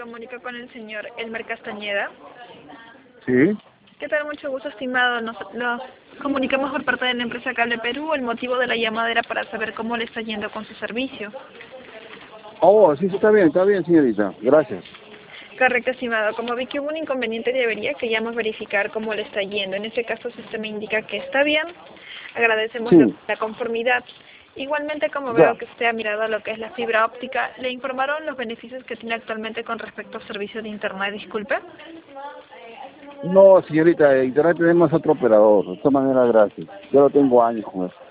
comunico con el señor Elmer Castañeda. Sí. ¿Qué tal? Mucho gusto, estimado. Nos comunicamos por parte de la empresa Cable Perú. El motivo de la llamada era para saber cómo le está yendo con su servicio. Oh, sí, sí, está bien, señorita. Gracias. Correcto, estimado. Como vi que hubo un inconveniente de avería, queríamos verificar cómo le está yendo. En este caso, si usted me indica que está bien, agradecemos Sí. la conformidad. Igualmente, como veo Ya. que usted ha mirado lo que es la fibra óptica, ¿le informaron los beneficios que tiene actualmente con respecto al servicio de Internet? Disculpe. No, señorita, Internet tenemos otro operador. De todas maneras, gracias. Yo lo tengo años con eso.